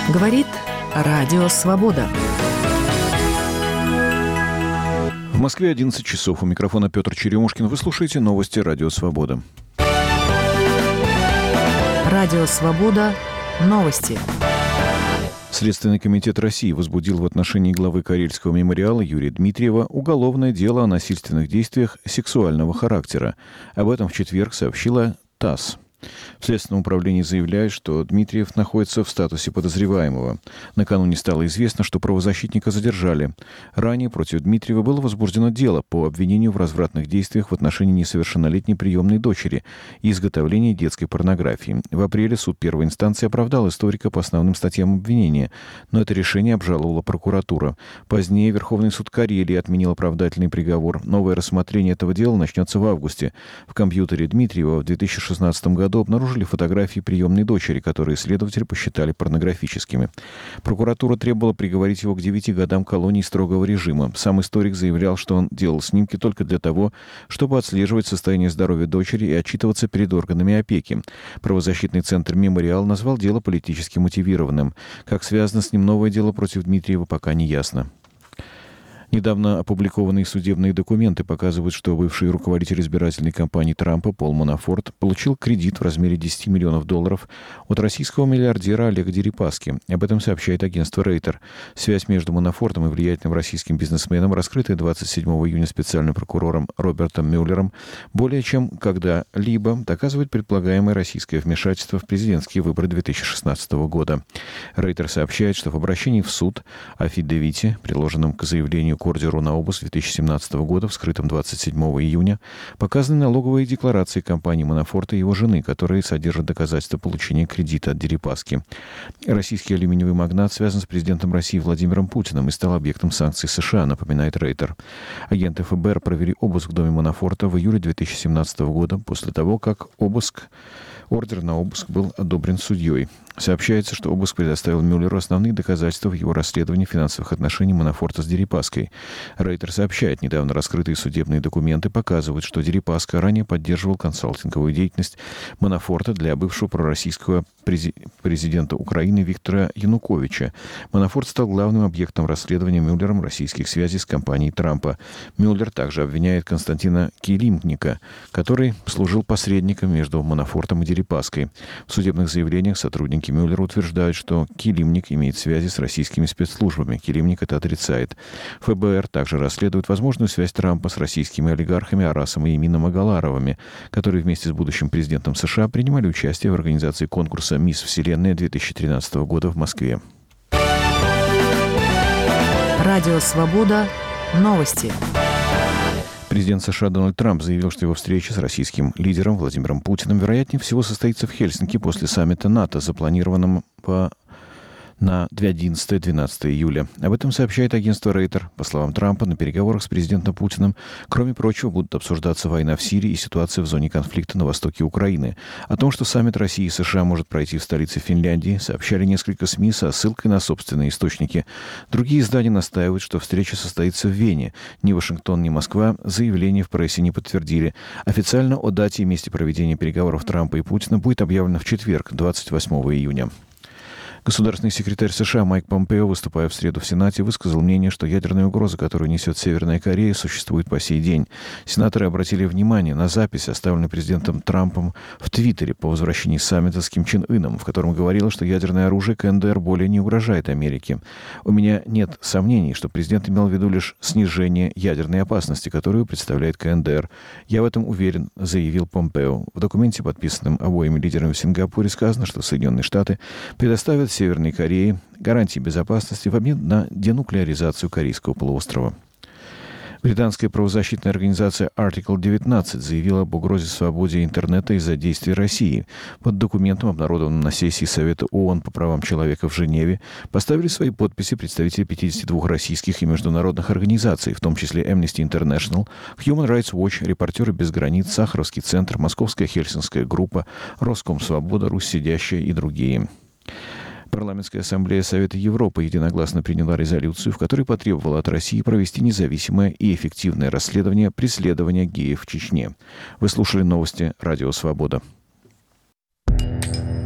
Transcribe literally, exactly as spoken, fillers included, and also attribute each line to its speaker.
Speaker 1: Говорит Радио Свобода.
Speaker 2: В Москве одиннадцать часов. У микрофона Петр Черемушкин. Вы слушаете новости Радио Свобода.
Speaker 1: Радио Свобода. Новости.
Speaker 2: Следственный комитет России возбудил в отношении главы Карельского мемориала Юрия Дмитриева уголовное дело о насильственных действиях сексуального характера. Об этом в четверг сообщила ТАСС. В Следственном управлении заявляют, что Дмитриев находится в статусе подозреваемого. Накануне стало известно, что правозащитника задержали. Ранее против Дмитриева было возбуждено дело по обвинению в развратных действиях в отношении несовершеннолетней приемной дочери и изготовлении детской порнографии. В апреле суд первой инстанции оправдал историка по основным статьям обвинения, но это решение обжаловала прокуратура. Позднее Верховный суд Карелии отменил оправдательный приговор. Новое рассмотрение этого дела начнется в августе. В компьютере Дмитриева в две тысячи шестнадцатом году обнаружили фотографии приемной дочери, которые следователи посчитали порнографическими. Прокуратура требовала приговорить его к девяти годам колонии строгого режима. Сам историк заявлял, что он делал снимки только для того, чтобы отслеживать состояние здоровья дочери и отчитываться перед органами опеки. Правозащитный центр «Мемориал» назвал дело политически мотивированным. Как связано с ним новое дело против Дмитриева, пока не ясно. Недавно опубликованные судебные документы показывают, что бывший руководитель избирательной кампании Трампа Пол Манафорт получил кредит в размере десять миллионов долларов от российского миллиардера Олега Дерипаски. Об этом сообщает агентство Рейтер. Связь между Манафортом и влиятельным российским бизнесменом, раскрытая двадцать седьмого июня специальным прокурором Робертом Мюллером, более чем когда-либо доказывает предполагаемое российское вмешательство в президентские выборы две тысячи шестнадцатого года. Рейтер сообщает, что в обращении в суд афидевите, приложенном к заявлению к ордеру на обыск две тысячи семнадцатого года, вскрытом двадцать седьмого июня, показаны налоговые декларации компании Манафорта и его жены, которые содержат доказательства получения кредита от Дерипаски. Российский алюминиевый магнат связан с президентом России Владимиром Путиным и стал объектом санкций США, напоминает Рейтер. Агенты эф бэ эр провели обыск в доме Манафорта в июле две тысячи семнадцатого года, после того, как обыск Ордер на обыск был одобрен судьей. Сообщается, что обыск предоставил Мюллеру основные доказательства в его расследовании финансовых отношений Манафорта с Дерипаской. Рейтер сообщает, недавно раскрытые судебные документы показывают, что Дерипаска ранее поддерживал консалтинговую деятельность Манафорта для бывшего пророссийского прези- президента Украины Виктора Януковича. Манафорт стал главным объектом расследования Мюллером российских связей с компанией Трампа. Мюллер также обвиняет Константина Килимкника, который служил посредником между Манафортом и Дерипаской. В судебных заявлениях сотрудники Мюллера утверждают, что Килимник имеет связи с российскими спецслужбами. Килимник это отрицает. эф бэ эр также расследует возможную связь Трампа с российскими олигархами Арасом и Эмином Агаларовыми, которые вместе с будущим президентом США принимали участие в организации конкурса «Мисс Вселенная» две тысячи тринадцатого года в Москве.
Speaker 1: Радио Свобода. Новости.
Speaker 2: Президент США Дональд Трамп заявил, что его встреча с российским лидером Владимиром Путиным вероятнее всего состоится в Хельсинки после саммита НАТО, запланированного по на одиннадцатое-двенадцатое июля. Об этом сообщает агентство Рейтер. По словам Трампа, на переговорах с президентом Путиным, кроме прочего, будут обсуждаться война в Сирии и ситуация в зоне конфликта на востоке Украины. О том, что саммит России и США может пройти в столице Финляндии, сообщали несколько СМИ со ссылкой на собственные источники. Другие издания настаивают, что встреча состоится в Вене. Ни Вашингтон, ни Москва заявление в прессе не подтвердили. Официально о дате и месте проведения переговоров Трампа и Путина будет объявлено в четверг, двадцать восьмого июня. Государственный секретарь США Майк Помпео, выступая в среду в Сенате, высказал мнение, что ядерная угроза, которую несет Северная Корея, существует по сей день. Сенаторы обратили внимание на запись, оставленную президентом Трампом в Твиттере по возвращении саммита с Ким Чен Ыном, в котором говорилось, что ядерное оружие ка эн дэ эр более не угрожает Америке. «У меня нет сомнений, что президент имел в виду лишь снижение ядерной опасности, которую представляет ка эн дэ эр. Я в этом уверен», — заявил Помпео. В документе, подписанном обоими лидерами в Сингапуре, сказано, что Соединенные Штаты предоставят Северной Корее гарантии безопасности в обмен на денуклеаризацию Корейского полуострова. Британская правозащитная организация Артикл девятнадцать заявила об угрозе свободе интернета из-за действий России. Под документом, обнародованным на сессии Совета ООН по правам человека в Женеве, поставили свои подписи представители пятидесяти двух российских и международных организаций, в том числе Amnesty International, Human Rights Watch, Репортеры без границ, Сахаровский центр, Московская Хельсинская группа, Роскомсвобода, Русь сидящая и другие. Парламентская ассамблея Совета Европы единогласно приняла резолюцию, в которой потребовала от России провести независимое и эффективное расследование преследования геев в Чечне. Вы слушали новости Радио Свобода.